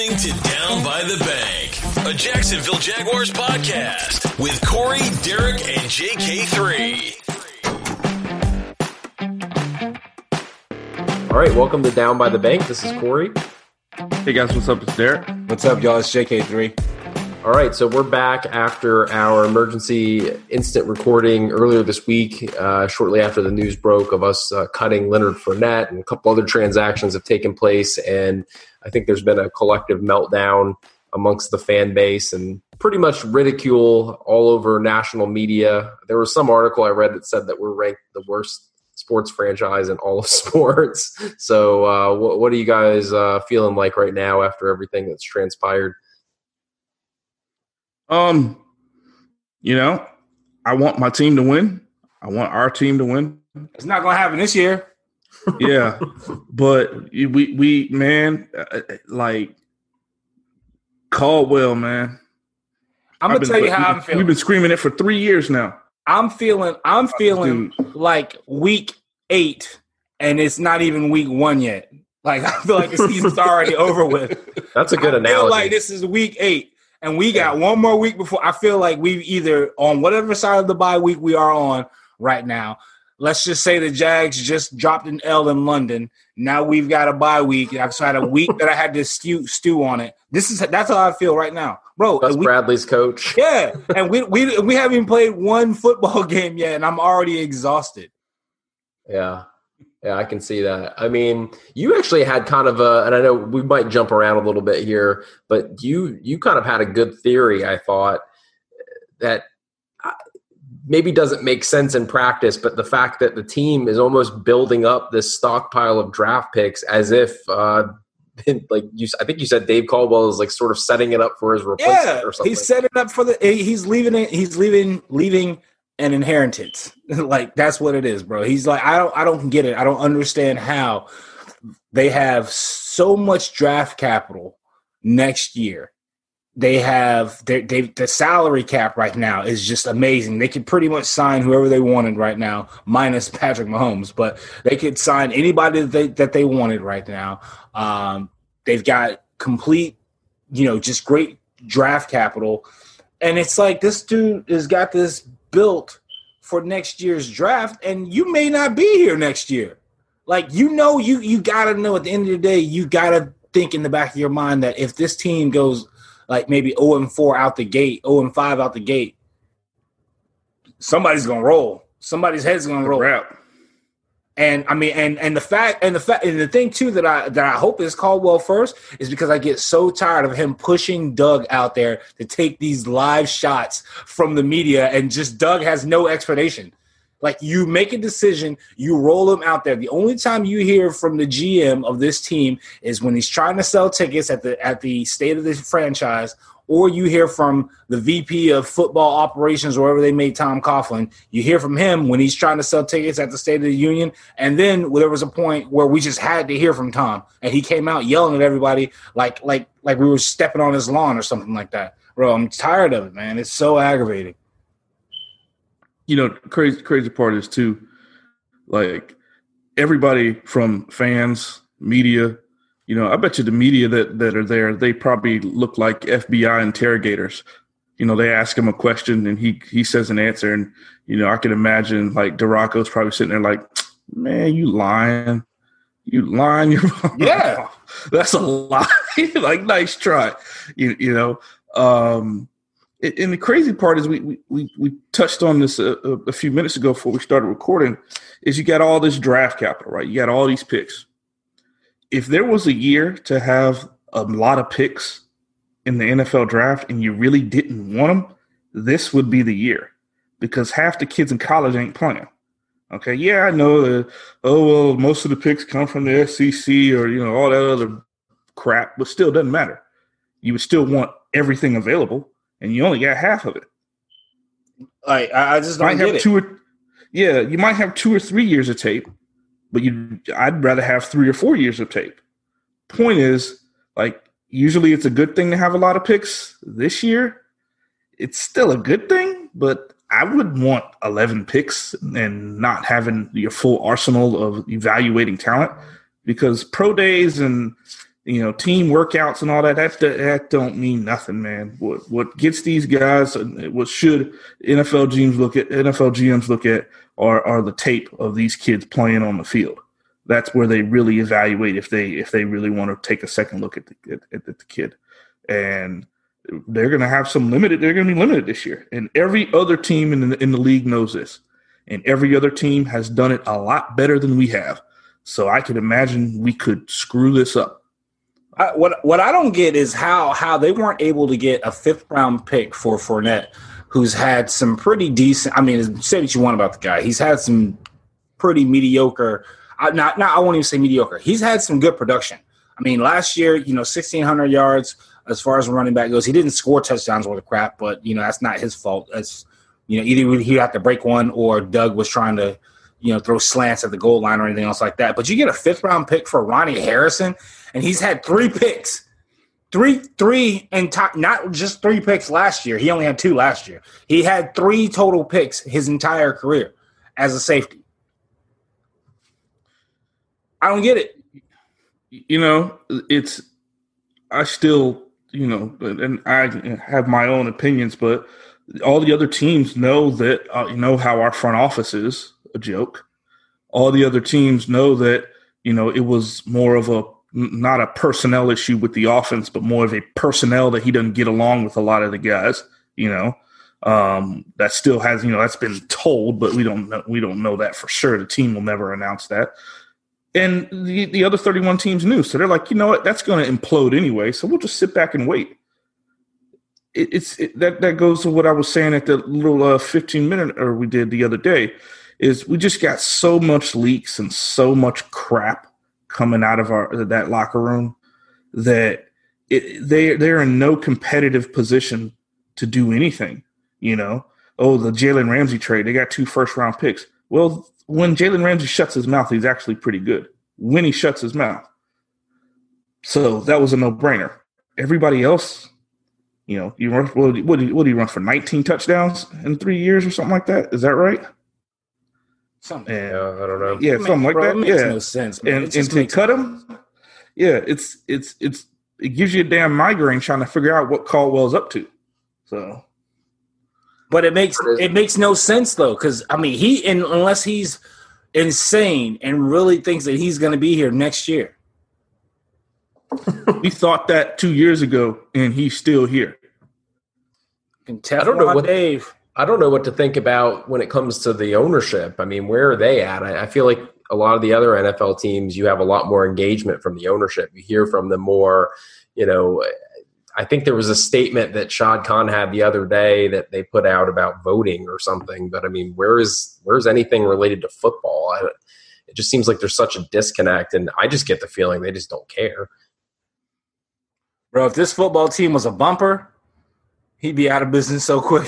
listening to Down by the Bank, a Jacksonville Jaguars podcast with Corey, Derek, and JK3. All right, welcome to Down by the Bank. This is Corey. Hey guys, what's up? It's Derek. What's up, y'all? It's JK3. All right, so we're back after our emergency instant recording earlier this week, shortly after the news broke of us cutting Leonard Fournette, and a couple other transactions have taken place, and I think there's been a collective meltdown amongst the fan base and pretty much ridicule all over national media. There was some article I read that said that we're ranked the worst sports franchise in all of sports. So what are you guys feeling like right now after everything that's transpired? I want my team to win. I want our team to win. It's not going to happen this year. Yeah, but we like Caldwell, man. I'm going to tell you how I'm feeling. We've been screaming it for 3 years now. I'm feeling like week 8, and it's not even week 1 yet. Like, I feel like the season's already over with. That's a good analogy. I feel like this is week 8, and we got one more week before. I feel like we've either on whatever side of the bye week we are on right now. Let's just say the Jags just dropped an L in London. Now we've got a bye week. I've had a week that I had to stew on it. That's how I feel right now, bro. That's Bradley's coach. Yeah, and we haven't even played one football game yet, and I'm already exhausted. Yeah, I can see that. I mean, you actually had kind of and I know we might jump around a little bit here, but you kind of had a good theory, I thought, that maybe doesn't make sense in practice, but the fact that the team is almost building up this stockpile of draft picks as if, I think you said Dave Caldwell is like sort of setting it up for his replacement or something. He's setting it up for he's leaving an inheritance. Like, that's what it is, bro. He's like, I don't get it. I don't understand how they have so much draft capital next year. They have the salary cap right now is just amazing. They could pretty much sign whoever they wanted right now, minus Patrick Mahomes, but they could sign anybody that they wanted right now. They've got complete, just great draft capital. And it's like, this dude has got this built for next year's draft, and you may not be here next year. Like, you got to know at the end of the day, you got to think in the back of your mind that if this team goes – like maybe 0-4 out the gate, 0-5 out the gate, somebody's gonna roll. Somebody's head's gonna roll. Wrap. And I mean, and the thing too that I hope is Caldwell first is because I get so tired of him pushing Doug out there to take these live shots from the media, and just Doug has no explanation. Like, you make a decision, you roll him out there. The only time you hear from the GM of this team is when he's trying to sell tickets at the state of the franchise, or you hear from the VP of football operations, or wherever they made Tom Coughlin. You hear from him when he's trying to sell tickets at the State of the Union. And then there was a point where we just had to hear from Tom, and he came out yelling at everybody like we were stepping on his lawn or something like that. Bro, I'm tired of it, man. It's so aggravating. Crazy part is too, like, everybody from fans, media, I bet you the media that are there, they probably look like FBI interrogators. They ask him a question and he says an answer, and, I can imagine like DeRocco's probably sitting there like, man, you lying. Yeah. That's a lie. Like, nice try. And the crazy part is we touched on this a few minutes ago before we started recording, is you got all this draft capital, right? You got all these picks. If there was a year to have a lot of picks in the NFL draft and you really didn't want them, this would be the year, because half the kids in college ain't playing. Okay, yeah, I know that, most of the picks come from the SEC or, all that other crap, but still doesn't matter. You would still want everything available, and you only got half of it. Like, I just don't get it. You might have 2 or 3 years of tape, but I'd rather have 3 or 4 years of tape. Point is, like, usually it's a good thing to have a lot of picks. This year, it's still a good thing, but I would want 11 picks and not having your full arsenal of evaluating talent, because pro days and team workouts and all that. That don't mean nothing, man. What gets these guys, what should NFL GMs look at are the tape of these kids playing on the field. That's where they really evaluate if they really want to take a second look at the kid. And they're going to have they're going to be limited this year. And every other team in the league knows this. And every other team has done it a lot better than we have. So I could imagine we could screw this up. What I don't get is how they weren't able to get a 5th-round pick for Fournette, who's had some pretty decent – I mean, say what you want about the guy. He's had some pretty mediocre – I won't even say mediocre. He's had some good production. I mean, last year, 1,600 yards as far as a running back goes. He didn't score touchdowns worth of crap, but, that's not his fault. That's, either he had to break one or Doug was trying to, throw slants at the goal line or anything else like that. But you get a 5th-round pick for Ronnie Harrison, and he's had 3 picks. Three and not just 3 picks last year. He only had 2 last year. He had 3 total picks his entire career as a safety. I don't get it. I still, and I have my own opinions, but all the other teams know that, how our front office is a joke. All the other teams know that, it was more of not a personnel issue with the offense, but more of a personnel that he doesn't get along with a lot of the guys, that still has, that's been told, but we don't know that for sure. The team will never announce that. And the other 31 teams knew. So they're like, you know what, that's going to implode anyway. So we'll just sit back and wait. That goes to what I was saying at the little 15-minute or we did the other day, is we just got so much leaks and so much crap coming out of that locker room that they're in no competitive position to do anything. Oh, the Jalen Ramsey trade, they got 2 first-round picks. Well, when Jalen Ramsey shuts his mouth, he's actually pretty good. When he shuts his mouth. So that was a no-brainer. Everybody else, you run, what do you run for 19 touchdowns in 3 years or something like that? Is that right? Something. I don't know. Yeah, something like that. It makes no sense. Man. And to cut him, it gives you a damn migraine trying to figure out what Caldwell's up to. So, but it makes no sense though, because I mean unless he's insane and really thinks that he's going to be here next year. We thought that 2 years ago, and he's still here. I don't know what to think about when it comes to the ownership. I mean, where are they at? I feel like a lot of the other NFL teams, you have a lot more engagement from the ownership. You hear from them more. I think there was a statement that Shad Khan had the other day that they put out about voting or something. But I mean, where's anything related to football? It just seems like there's such a disconnect, and I just get the feeling they just don't care. Bro, if this football team was a bumper, he'd be out of business so quick.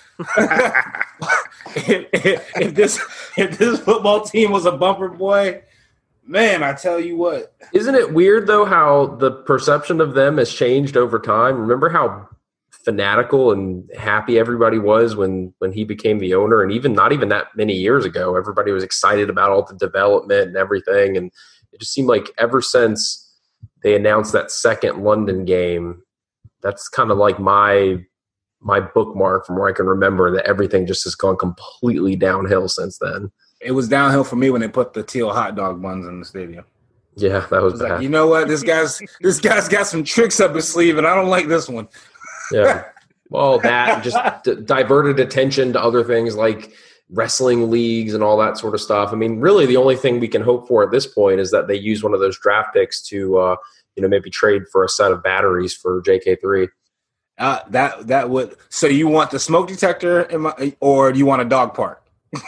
if this football team was a bumper, boy, man, I tell you what. Isn't it weird, though, how the perception of them has changed over time? Remember how fanatical and happy everybody was when he became the owner? And even not even that many years ago, everybody was excited about all the development and everything. And it just seemed like ever since they announced that second London game, that's kind of like my bookmark from where I can remember that everything just has gone completely downhill since then. It was downhill for me when they put the teal hot dog buns in the stadium. Yeah, that was bad. Like, you know what? This guy's got some tricks up his sleeve, and I don't like this one. Yeah. Well, that just diverted attention to other things like wrestling leagues and all that sort of stuff. I mean, really the only thing we can hope for at this point is that they use one of those draft picks to, maybe trade for a set of batteries for JK3. That would. So you want the smoke detector, or do you want a dog park?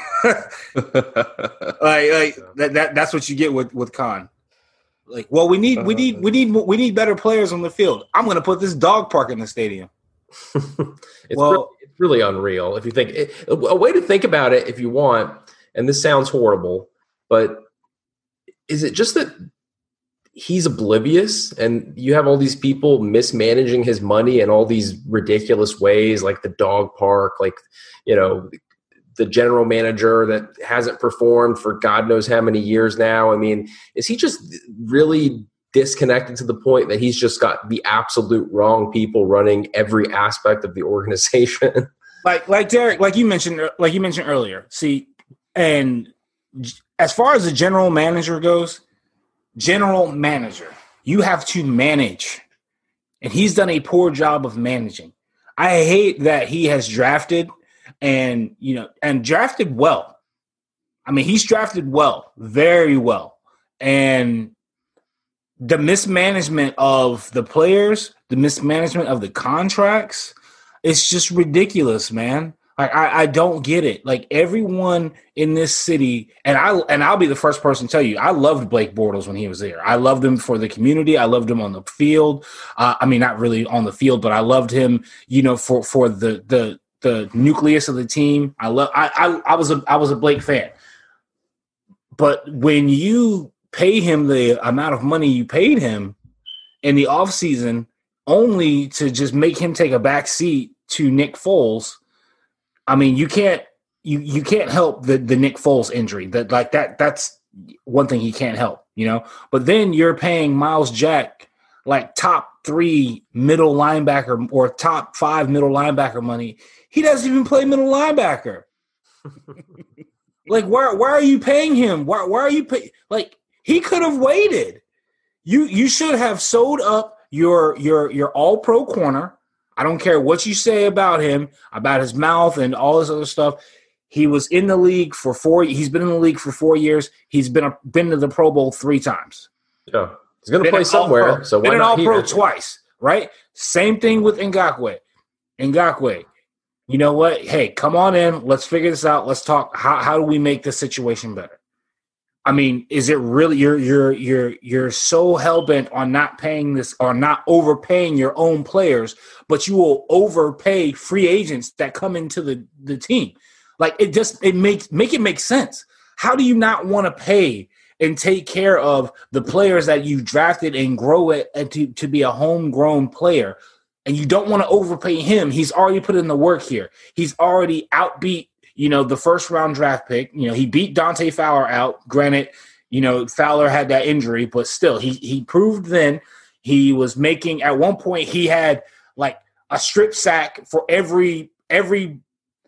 That's what you get with Khan. Like, well, we need better players on the field. I'm going to put this dog park in the stadium. It's really unreal if you think a way to think about it. If you want, and this sounds horrible, but is it just that he's oblivious and you have all these people mismanaging his money in all these ridiculous ways, like the dog park, like, the general manager that hasn't performed for God knows how many years now? I mean, is he just really disconnected to the point that he's just got the absolute wrong people running every aspect of the organization. Like Derek, like you mentioned earlier. See, and as far as the general manager goes, you have to manage, and he's done a poor job of managing. I hate that he has drafted and drafted well. I mean, he's drafted well, very well, and the mismanagement of the players, the mismanagement of the contracts, it's just ridiculous, man. Like I don't get it. Like everyone in this city, and I'll be the first person to tell you, I loved Blake Bortles when he was there. I loved him for the community. I loved him on the field. I mean, not really on the field, but I loved him, for the nucleus of the team. I was a Blake fan. But when you pay him the amount of money you paid him in the offseason only to just make him take a back seat to Nick Foles, I mean, you can't help the Nick Foles injury. That's one thing he can't help, But then you're paying Myles Jack like top 3 middle linebacker or top 5 middle linebacker money. He doesn't even play middle linebacker. Like, why are you paying him? Why are you paying? Like, he could have waited. You should have sold up your all-pro corner. I don't care what you say about him, about his mouth and all this other stuff. He was in the league for 4 years. He's been in the league for 4 years. He's been to the Pro Bowl 3 times. Yeah, he's going to play somewhere. So why been not an All-Pro twice, right? Same thing with Ngakoue. You know what? Hey, come on in. Let's figure this out. Let's talk. How do we make this situation better? I mean, is it really you're so hell-bent on not paying this or not overpaying your own players, but you will overpay free agents that come into the team? Like it make sense. How do you not want to pay and take care of the players that you drafted and grow it and to be a homegrown player? And you don't want to overpay him. He's already put in the work here. He's already outbeat, the first round draft pick. He beat Dante Fowler out. Granted, Fowler had that injury, but still, he proved then he was making. At one point, he had like a strip sack for every game.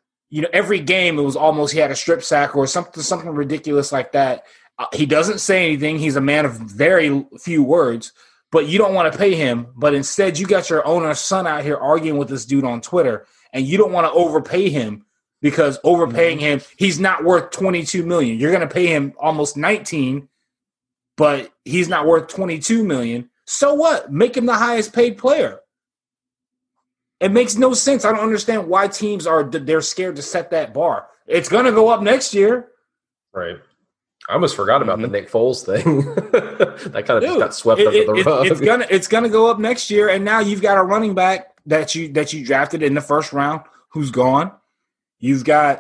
It was almost he had a strip sack or something ridiculous like that. He doesn't say anything. He's a man of very few words. But you don't want to pay him, but instead you got your owner's son out here arguing with this dude on Twitter, and you don't want to overpay him because overpaying him, he's not worth $22 million. You're going to pay him almost 19, but he's not worth $22 million. So what? Make him the highest paid player. It makes no sense. I don't understand why teams they're scared to set that bar. It's going to go up next year. Right. I almost forgot about the Nick Foles thing. That kind of just got swept under the rug. It's gonna go up next year, and now you've got a running back that you drafted in the first round who's gone. You've got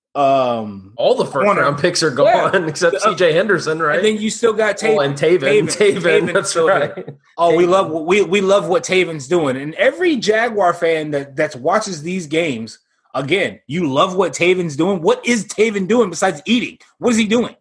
all the first round picks are gone except C.J. Henderson, right? And then you still got Taven. And Taven, that's right. Here. Oh, we love what Taven's doing, and every Jaguar fan that watches these games, again, you love what Taven's doing. What is Taven doing besides eating? What is he doing?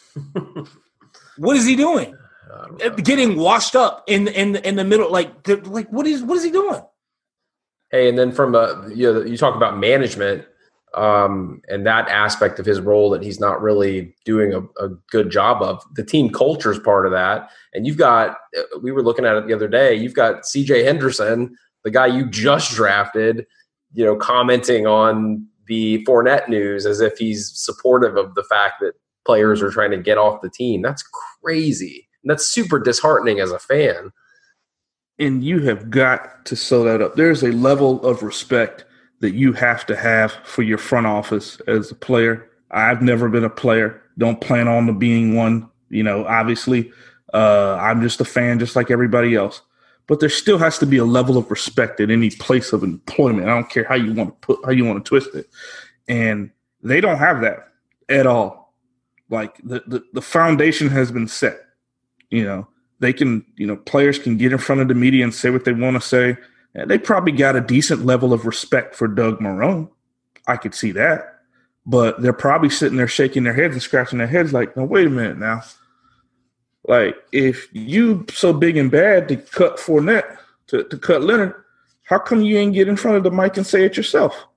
What is he doing? Getting washed up in the middle, like what is he doing? Hey, and then from you talk about management and that aspect of his role that he's not really doing a good job of. The team culture is part of that, and we were looking at it the other day. You've got C.J. Henderson, the guy you just drafted, commenting on the Fournette news as if he's supportive of the fact that players are trying to get off the team. That's crazy. And that's super disheartening as a fan. And you have got to sew that up. There's a level of respect that you have to have for your front office as a player. I've never been a player. Don't plan on being one. Obviously, I'm just a fan just like everybody else. But there still has to be a level of respect at any place of employment. I don't care how you want to twist it. And they don't have that at all. Like the foundation has been set. They can, players can get in front of the media and say what they want to say. And they probably got a decent level of respect for Doug Marrone. I could see that. But they're probably sitting there shaking their heads and scratching their heads like, no, wait a minute now. Like, if you so big and bad to cut Fournette, to cut Leonard, how come you ain't get in front of the mic and say it yourself?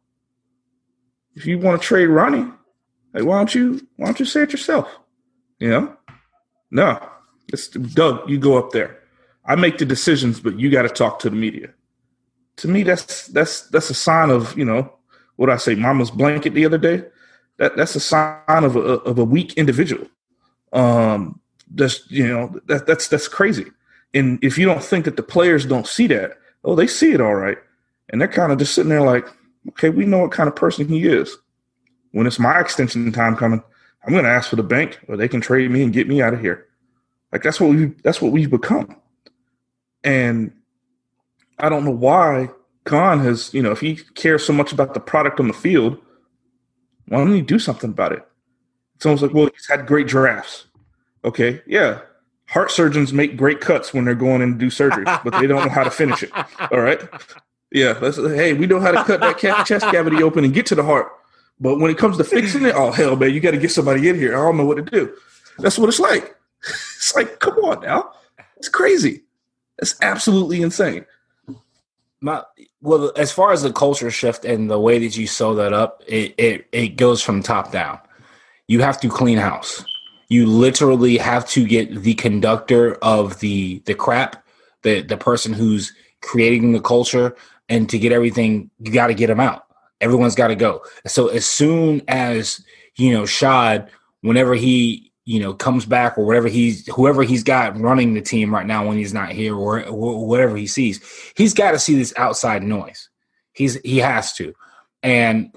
If you want to trade Ronnie, like, why don't you say it yourself? You know? No. It's Doug, you go up there. I make the decisions, but you got to talk to the media. To me, that's a sign of, you know, what I say, mama's blanket the other day. That's a sign of a weak individual. That's crazy. And if you don't think that the players don't see that, oh, they see it all right. And they're kind of just sitting there like, okay, we know what kind of person he is. When it's my extension time coming, I'm going to ask for the bank, or they can trade me and get me out of here. Like, that's what we've become. And I don't know why Khan has, you know, if he cares so much about the product on the field, why don't he do something about it? It's almost like, well, he's had great drafts. Okay, yeah. Heart surgeons make great cuts when they're going in to do surgery, but they don't know how to finish it. All right? Yeah, hey, we know how to cut that chest cavity open and get to the heart. But when it comes to fixing it, oh, hell, man, you got to get somebody in here. I don't know what to do. That's what it's like. It's like, come on now. It's crazy. It's absolutely insane. Well, as far as the culture shift and the way that you sew that up, it goes from top down. You have to clean house. You literally have to get the conductor of the crap, the person who's creating the culture, and to get everything, you got to get them out. Everyone's got to go. So as soon as, you know, Shad, whenever he, you know, comes back, or whoever he's got running the team right now when he's not here, or whatever he sees, he's got to see this outside noise. He has to. And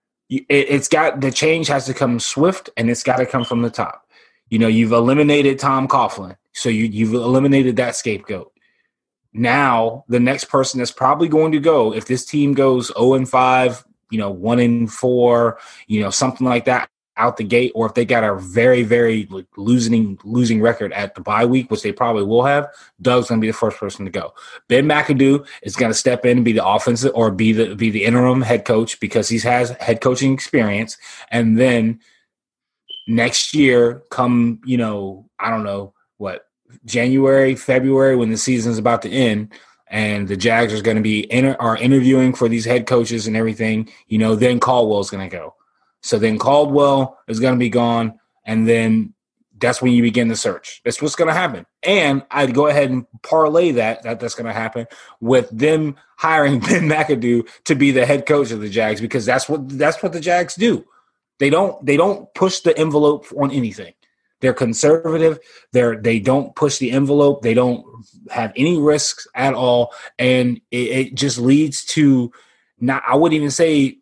the change has to come swift, and it's got to come from the top. You know, you've eliminated Tom Coughlin, so you've eliminated that scapegoat. Now, the next person that's probably going to go, if this team goes 0-5, you know, 1-4, you know, something like that out the gate, or if they got a very, very losing record at the bye week, which they probably will have, Doug's going to be the first person to go. Ben McAdoo is going to step in and be the offensive, or be the interim head coach, because he has head coaching experience. And then next year, come, you know, I don't know what, January, February, when the season's about to end, and the Jags are going to be interviewing for these head coaches and everything, you know, then Caldwell's going to go. So then Caldwell is going to be gone, and then that's when you begin the search. That's what's going to happen. And I'd go ahead and parlay that's going to happen with them hiring Ben McAdoo to be the head coach of the Jags, because that's what the Jags do. They don't push the envelope on anything. They're conservative. They don't push the envelope. They don't have any risks at all, and it just leads to not. I wouldn't even say,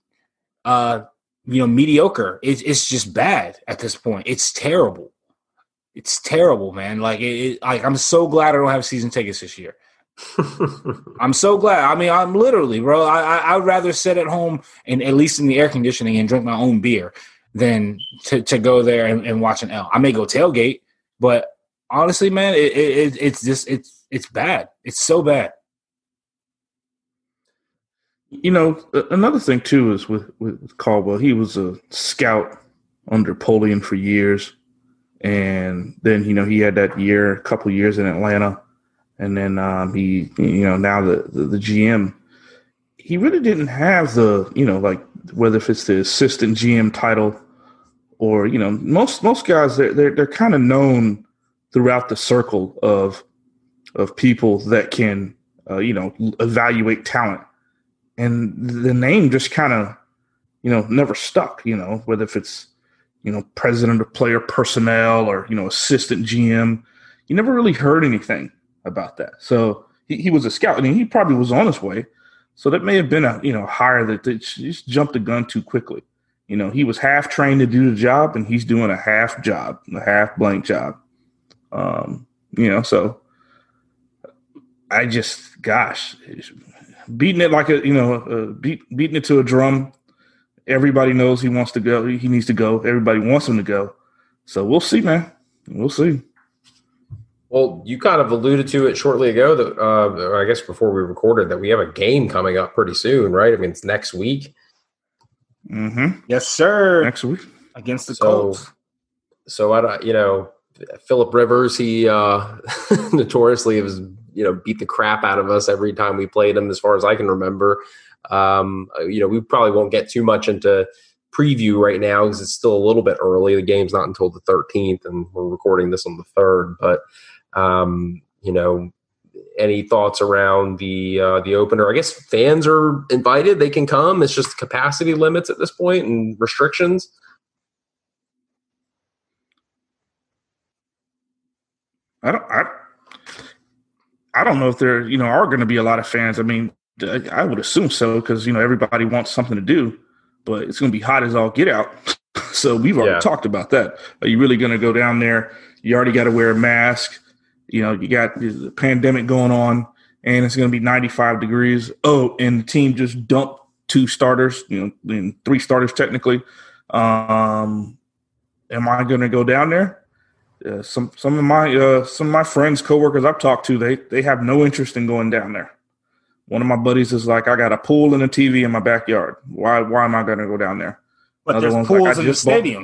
mediocre. It's just bad at this point. It's terrible. It's terrible, man. Like I'm so glad I don't have season tickets this year. I'm so glad. I mean, I'm literally, bro. I'd rather sit at home and at least in the air conditioning and drink my own beer than to go there and watch an L. I may go tailgate, but honestly, man, it's bad. It's so bad. You know, another thing too is with Caldwell. He was a scout under Polian for years, and then he had that couple years in Atlanta, and then he now the GM. He really didn't have the like, whether if it's the assistant GM title or most guys they're kind of known throughout the circle of people that can evaluate talent. And the name just kind of, never stuck, whether if it's, president of player personnel or, assistant GM. You never really heard anything about that. So he was a scout. I mean, he probably was on his way. So that may have been a hire that they just jumped the gun too quickly. He was half trained to do the job, and he's doing a half job, a half blank job. So I just, gosh, beating it like beating it to a drum. Everybody knows he wants to go. He needs to go. Everybody wants him to go. So we'll see, man. We'll see. Well, you kind of alluded to it shortly ago, that I guess before we recorded, that we have a game coming up pretty soon, right? I mean, it's next week. Mm-hmm. Yes, sir. Next week against the Colts. So I don't, Phillip Rivers, he notoriously was, beat the crap out of us every time we played him, as far as I can remember. We probably won't get too much into preview right now because it's still a little bit early. The game's not until the 13th, and we're recording this on the 3rd. But any thoughts around the opener? I guess fans are invited; they can come. It's just capacity limits at this point and restrictions. I don't know if there are going to be a lot of fans. I mean, I would assume so because everybody wants something to do, but it's going to be hot as all get out. So we've already talked about that. Are you really going to go down there? You already got to wear a mask. You got the pandemic going on, and it's going to be 95 degrees. Oh, and the team just dumped 2 starters, and 3 starters technically. Am I going to go down there? Some of my friends, coworkers I've talked to, they have no interest in going down there. One of my buddies is like, I got a pool and a TV in my backyard. Why am I going to go down there? But there's pools in the stadium.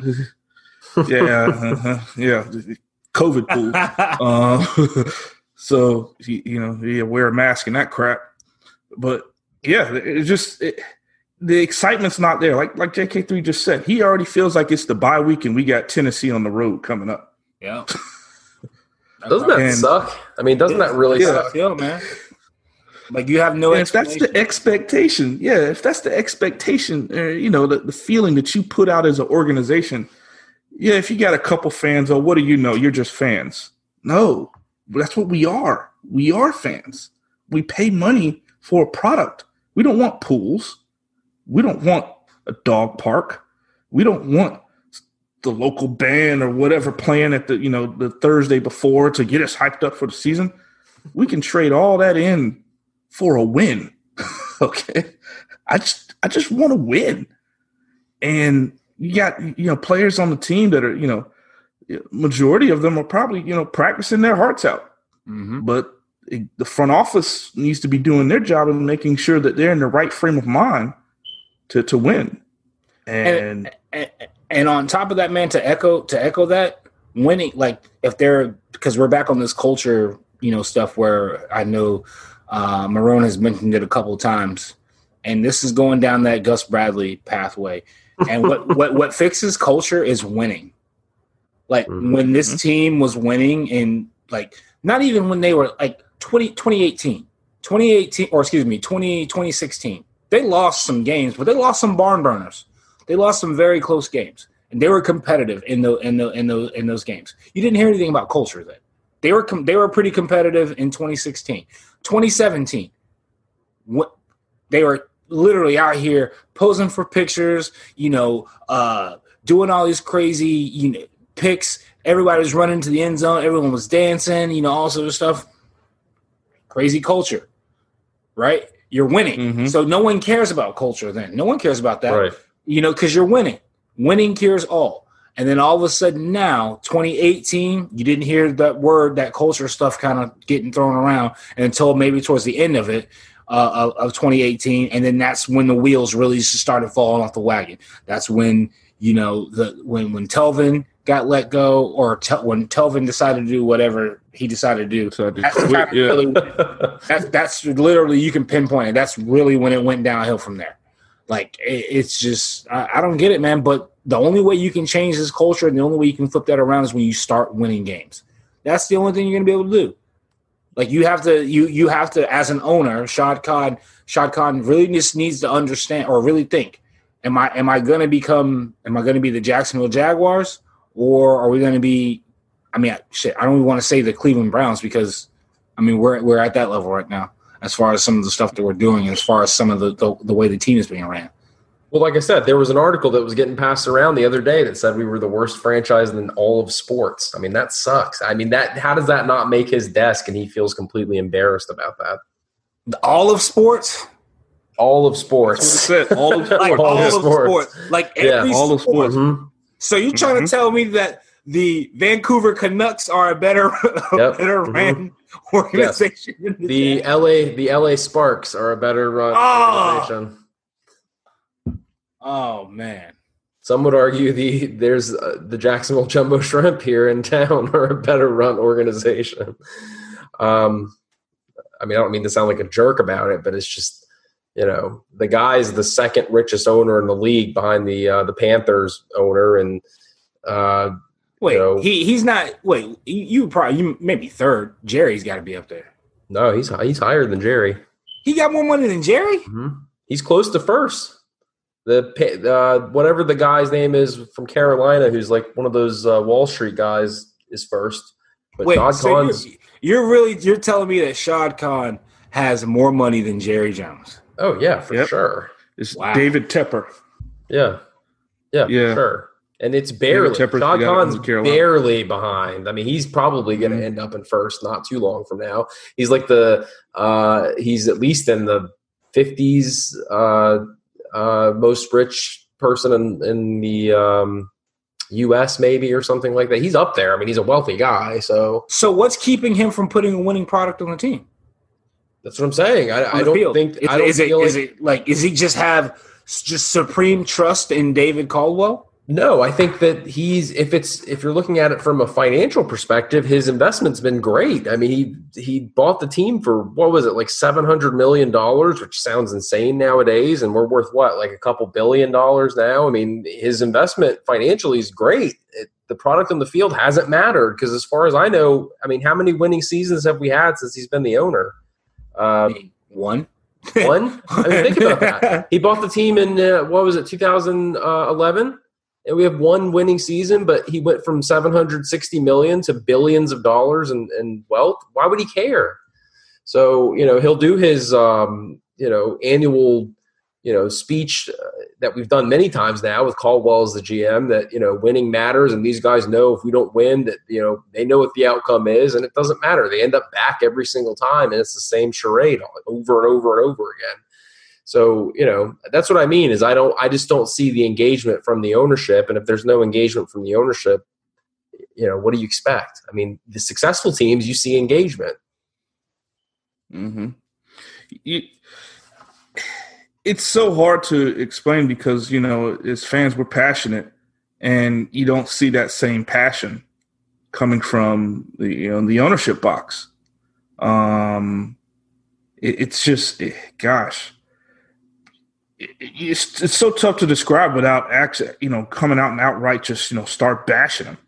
Yeah, COVID pool. So you wear a mask and that crap. But yeah, the excitement's not there. Like JK3 just said, he already feels like it's the bye week and we got Tennessee on the road coming up. Yeah. Doesn't that suck? I mean, doesn't that really suck? Feel, man. Like you have no if that's the expectation, if that's the expectation, the feeling that you put out as an organization, if you got a couple fans, what do you know? You're just fans. No, that's what we are. We are fans. We pay money for a product. We don't want pools. We don't want a dog park. We don't want the local band or whatever playing at the Thursday before to get us hyped up for the season. We can trade all that in for a win. Okay. I just want to win. And you got, players on the team that are, majority of them are probably, practicing their hearts out. Mm-hmm. But the front office needs to be doing their job and making sure that they're in the right frame of mind to win. And on top of that, man, to echo that, winning, like because we're back on this culture, stuff where I know Marone has mentioned it a couple of times, and this is going down that Gus Bradley pathway. And what fixes culture is winning. Like when this team was winning, and like not even when they were like 2016, they lost some games, but they lost some barn burners. They lost some very close games, and they were competitive in those games. You didn't hear anything about culture then. They were pretty competitive in 2016, 2017. They were literally out here posing for pictures, doing all these crazy, picks. Everybody was running to the end zone. Everyone was dancing, all sort of stuff. Crazy culture, right? You're winning. So no one cares about culture then. No one cares about that. Right. Because you're winning. Winning cures all. And then all of a sudden now, 2018, you didn't hear that word, that culture stuff kind of getting thrown around until maybe towards the end of it, of 2018. And then that's when the wheels really just started falling off the wagon. That's when, when Telvin got let go, or when Telvin decided to do whatever he decided to do. That's literally, you can pinpoint it. That's really when it went downhill from there. Like, it's just, I don't get it, man. But the only way you can change this culture and the only way you can flip that around is when you start winning games. That's the only thing you're going to be able to do. Like, you have to, as an owner, Shad Khan really just needs to understand or really think, am I going to be the Jacksonville Jaguars, or are we going to be, I don't even want to say the Cleveland Browns, because, we're at that level right now, as far as some of the stuff that we're doing, as far as some of the way the team is being ran. Well, like I said, there was an article that was getting passed around the other day that said we were the worst franchise in all of sports. That sucks. How does that not make his desk and he feels completely embarrassed about that? All of sports? All of sports. All of sports. All of sports. Like every all of sports. Mm-hmm. So you're trying to tell me that the Vancouver Canucks are a better ran organization than the LA Sparks are a better run organization. Oh man. Some would argue there's the Jacksonville Jumbo Shrimp here in town are a better run organization. I don't mean to sound like a jerk about it, but it's just, the guy's the second richest owner in the league behind the Panthers owner. And he's not. Wait, you maybe third. Jerry's got to be up there. No, he's higher than Jerry. He got more money than Jerry. Mm-hmm. He's close to first. The whatever the guy's name is from Carolina, who's like one of those Wall Street guys, is first. But wait, Shad so Khan's, you're telling me that Shad Khan has more money than Jerry Jones? Oh yeah, for sure. It's David Tepper. Yeah, sure. And it's barely Shad Khan's barely behind. I mean, he's probably going to end up in first not too long from now. He's like he's at least in the 50s. Most rich person in the U.S. maybe or something like that. He's up there. I mean, he's a wealthy guy. So what's keeping him from putting a winning product on the team? That's what I'm saying. I don't think. Is he just supreme trust in David Caldwell? No, I think that if you're looking at it from a financial perspective, his investment's been great. I mean, he bought the team for, what was it, like $700 million, which sounds insane nowadays, and we're worth what, like a couple $1 billion now? I mean, his investment financially is great. The product on the field hasn't mattered because, as far as I know, I mean, how many winning seasons have we had since he's been the owner? One. One? I mean, think about that. He bought the team in, 2011? And we have one winning season, but he went from $760 million to billions of dollars in wealth. Why would he care? So, he'll do his, annual, speech that we've done many times now with Caldwell as the GM that, winning matters. And these guys know if we don't win that, they know what the outcome is and it doesn't matter. They end up back every single time. And it's the same charade over and over and over again. So, that's what I mean is I just don't see the engagement from the ownership. And if there's no engagement from the ownership, what do you expect? I mean, the successful teams, you see engagement. Mm-hmm. It's so hard to explain because, as fans, we're passionate and you don't see that same passion coming from the ownership box. It's just, gosh. It's so tough to describe without actually, coming out and outright just, start bashing them.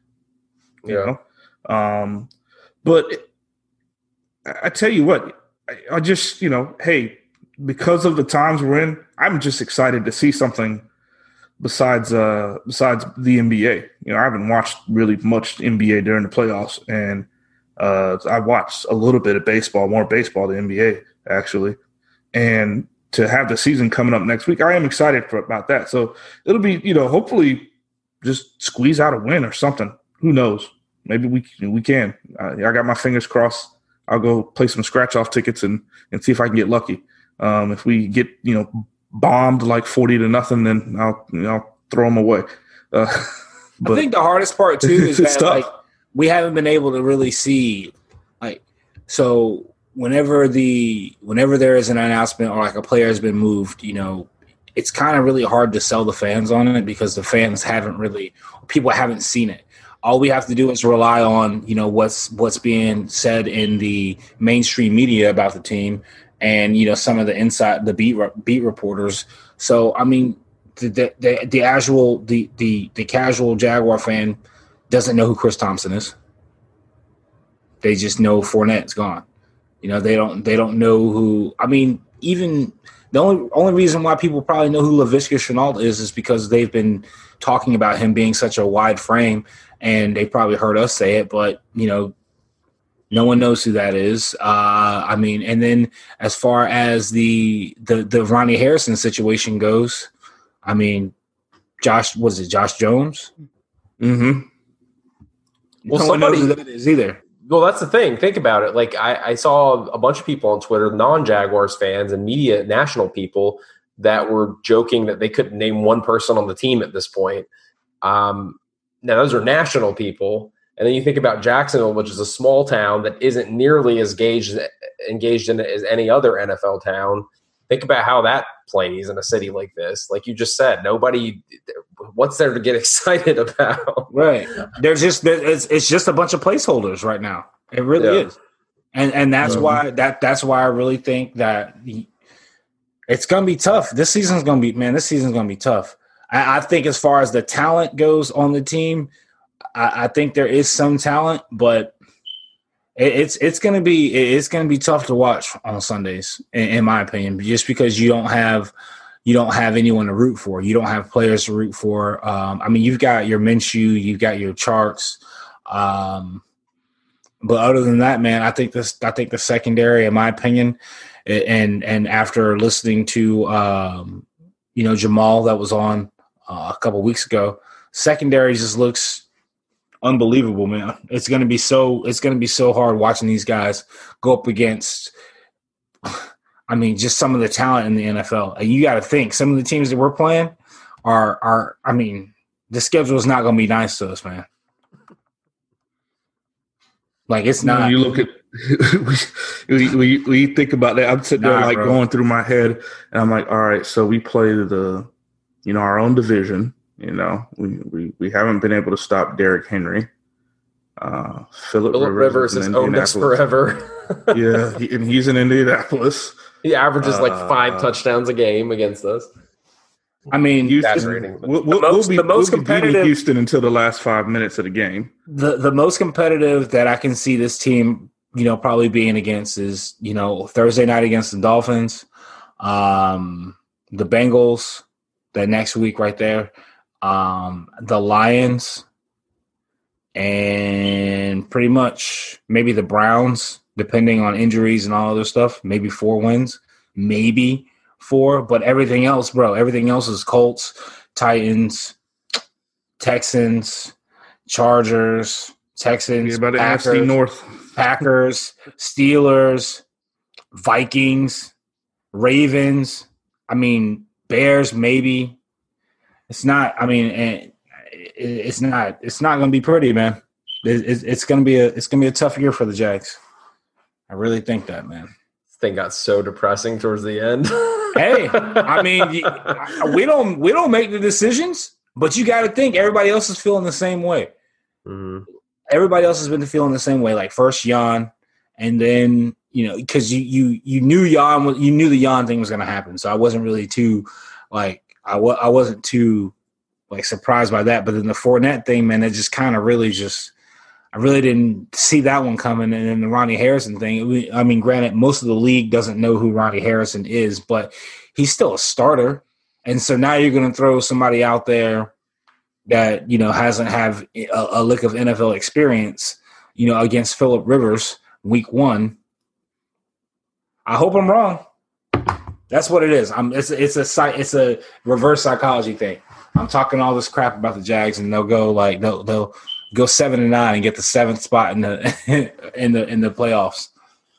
But I tell you what, I just, hey, because of the times we're in, I'm just excited to see something besides the NBA. I haven't watched really much NBA during the playoffs, and I watched a little bit of baseball, more baseball than NBA actually, and to have the season coming up next week, I am excited about that. So it'll be, hopefully just squeeze out a win or something. Who knows? Maybe we can. I got my fingers crossed. I'll go play some scratch-off tickets and see if I can get lucky. If we get, bombed like 40-0, then I'll throw them away. But I think the hardest part, too, is that we haven't been able to really see so – Whenever there is an announcement or like a player has been moved, it's kind of really hard to sell the fans on it because the fans people haven't seen it. All we have to do is rely on, what's being said in the mainstream media about the team and, some of the beat reporters. So, I mean, the casual Jaguar fan doesn't know who Chris Thompson is. They just know Fournette's gone. They don't know who. I mean, even the only reason why people probably know who Laviska Shenault is because they've been talking about him being such a wide frame, and they probably heard us say it. But no one knows who that is. I mean, and then as far as the Ronnie Harrison situation goes, I mean, Josh Jones? Mm-hmm. Well, no one knows who that is either. Well, that's the thing. Think about it. Like I saw a bunch of people on Twitter, non-Jaguars fans and media, national people that were joking that they couldn't name one person on the team at this point. Now those are national people. And then you think about Jacksonville, which is a small town that isn't nearly as engaged in it as any other NFL town. think about how that plays in a city like this. Like you just said, nobody. What's there to get excited about? Right. It's just a bunch of placeholders right now. It really is, and that's why I really think that it's gonna be tough. This season's gonna be tough. I think as far as the talent goes on the team, I think there is some talent, but it's gonna be tough to watch on Sundays, in my opinion, just because you don't have anyone to root for. You don't have players to root for. I mean, you've got your Minshew, you've got your Charks, but other than that, man, I think the secondary, in my opinion, and after listening to Jamal that was on a couple weeks ago, secondary just looks unbelievable, man. It's gonna be so hard watching these guys go up against, I mean, just some of the talent in the NFL. And you got to think some of the teams that we're playing are I mean, the schedule is not going to be nice to us, man. Like, it's not. When you look at we think about that, I'm sitting there going through my head, and I'm like, all right, so we play our own division. We haven't been able to stop Derrick Henry. Phillip Rivers has owned us forever. Yeah, and he's in Indianapolis. He averages like 5 touchdowns a game against us. I mean, Houston, we'll be competitive Houston until the last 5 minutes of the game. The most competitive that I can see this team, probably being against is, Thursday night against the Dolphins, the Bengals, that next week right there, the Lions, and pretty much maybe the Browns, depending on injuries and all other stuff. Maybe 4 wins, maybe 4, but everything else is Colts, Titans, Texans, Chargers, Texans, Packers, North. Packers, Steelers, Vikings, Ravens. I mean, Bears, maybe. It's not. I mean, it's not. It's not going to be pretty, man. It's going to be a tough year for the Jags. I really think that, man. This thing got so depressing towards the end. Hey, I mean, we don't make the decisions, but you got to think everybody else is feeling the same way. Mm-hmm. Everybody else has been feeling the same way. Like first Jan, and then because you knew the Jan thing was going to happen, so I wasn't really too I wasn't too surprised by that. But then the Fournette thing, man, it just kind of really I really didn't see that one coming. And then the Ronnie Harrison thing, I mean, granted, most of the league doesn't know who Ronnie Harrison is, but he's still a starter. And so now you're going to throw somebody out there that, hasn't have a lick of NFL experience, against Phillip Rivers week 1. I hope I'm wrong. That's what it is. It's a reverse psychology thing. I'm talking all this crap about the Jags, and they'll go they'll go 7-9 and get the 7th spot in the in the playoffs.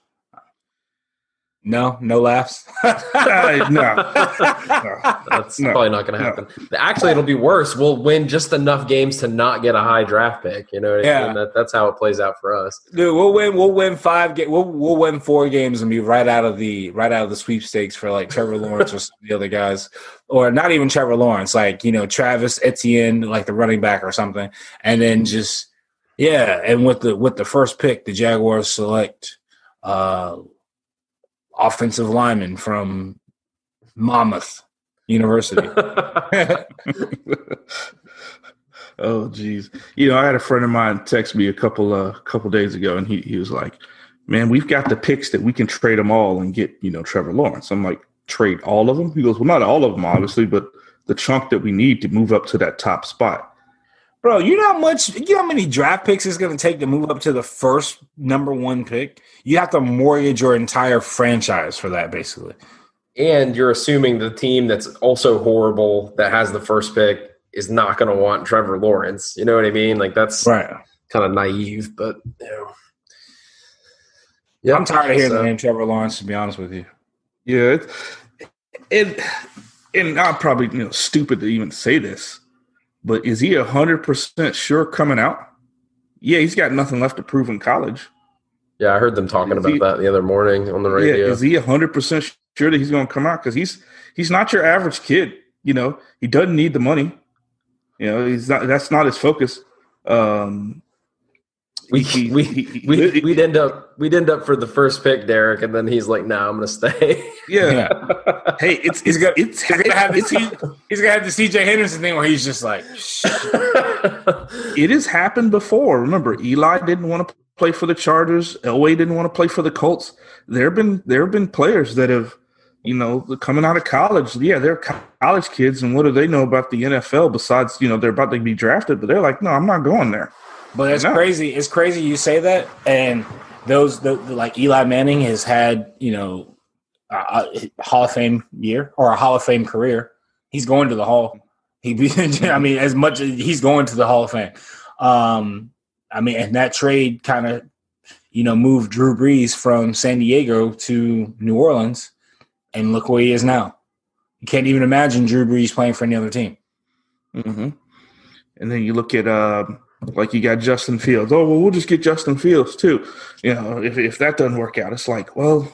No laughs. No, that's probably not going to happen. Actually, it'll be worse. We'll win just enough games to not get a high draft pick. You know what I mean? That's how it plays out for us. Dude, we'll win 5 We'll win 4 games and be right out of the sweepstakes for Trevor Lawrence or some of the other guys, or not even Trevor Lawrence, Travis Etienne, the running back or something, and then just and with the first pick, the Jaguars select offensive lineman from Monmouth University. Oh, geez. I had a friend of mine text me a couple days ago, and he was like, man, we've got the picks that we can trade them all and get, Trevor Lawrence. I'm like, trade all of them? He goes, well, not all of them, obviously, but the chunk that we need to move up to that top spot. Bro, you know how many draft picks it's going to take to move up to the first number 1 pick? You have to mortgage your entire franchise for that, basically. And you're assuming the team that's also horrible that has the first pick is not going to want Trevor Lawrence. You know what I mean? That's right. Kind of naive, but yeah. I'm tired of hearing the name Trevor Lawrence, to be honest with you. Yeah, and I'm probably stupid to even say this, but is he 100% sure coming out? Yeah, he's got nothing left to prove in college. Yeah, I heard them talking about that the other morning on the radio. Yeah, is he 100% sure that he's going to come out because he's not your average kid. You know, he doesn't need the money. You know, he's not. That's not his focus. We'd end up for the first pick, Derek, and then he's like, "No, I'm going to stay." Yeah. Hey, he's gonna have the CJ Henderson thing where he's just like, it has happened before. Remember, Eli didn't want to play for the Chargers. Elway didn't want to play for the Colts. There have been players that have, you know, coming out of college. Yeah, they're college kids, and what do they know about the NFL besides, you know, they're about to be drafted? But they're like, no, I'm not going there. But it's crazy. It's crazy you say that, and like Eli Manning has had, you know, a Hall of Fame year or a Hall of Fame career. He's going to the Hall. I mean, as much as he's going to the Hall of Fame. I mean, and that trade kind of, you know, moved Drew Brees from San Diego to New Orleans, and look where he is now. You can't even imagine Drew Brees playing for any other team. Mm-hmm. And then you look at like you got Justin Fields. Oh, well, we'll just get Justin Fields too. You know, if that doesn't work out, it's like, well,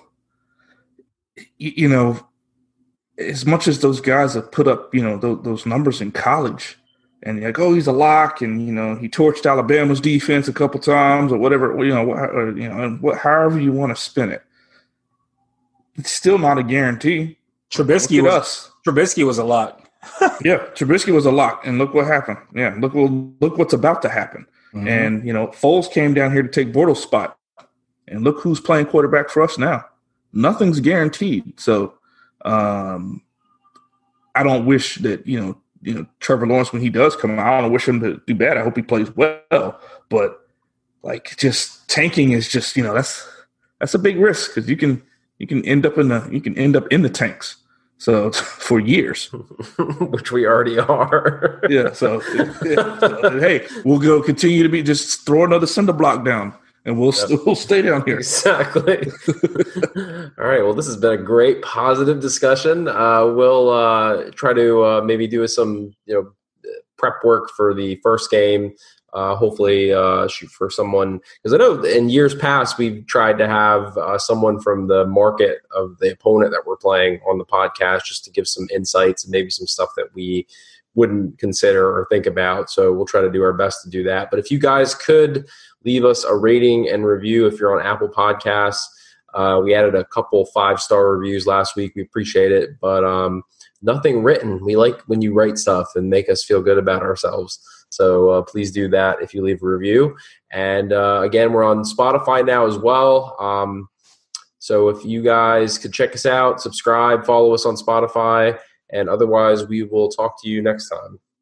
you know, as much as those guys have put up, you know, those numbers in college, and you're like, oh, he's a lock, and, you know, he torched Alabama's defense a couple times or whatever, you know, however you want to spin it, it's still not a guarantee. Trubisky was a lock. Yeah, Trubisky was a lock, and look what happened. Yeah, look what's about to happen. Mm-hmm. And, you know, Foles came down here to take Bortles' spot, and look who's playing quarterback for us now. Nothing's guaranteed. So I don't wish that, you know, Trevor Lawrence, when he does come out, I don't wish him to do bad. I hope he plays well. But, like, just tanking is just, you know, that's a big risk because you can end up in the tanks. So for years, which we already are. Yeah. So hey, we'll continue to be just throw another cinder block down. And we'll stay down here. Exactly. All right. Well, this has been a great positive discussion. We'll try to maybe do some, you know, prep work for the first game. Hopefully shoot for someone, because I know in years past we've tried to have someone from the market of the opponent that we're playing on the podcast just to give some insights and maybe some stuff that we wouldn't consider or think about. So we'll try to do our best to do that. But if you guys could leave us a rating and review if you're on Apple Podcasts. We added a couple 5-star reviews last week. We appreciate it, but nothing written. We like when you write stuff and make us feel good about ourselves. So please do that if you leave a review. And again, we're on Spotify now as well. So if you guys could check us out, subscribe, follow us on Spotify, and otherwise we will talk to you next time.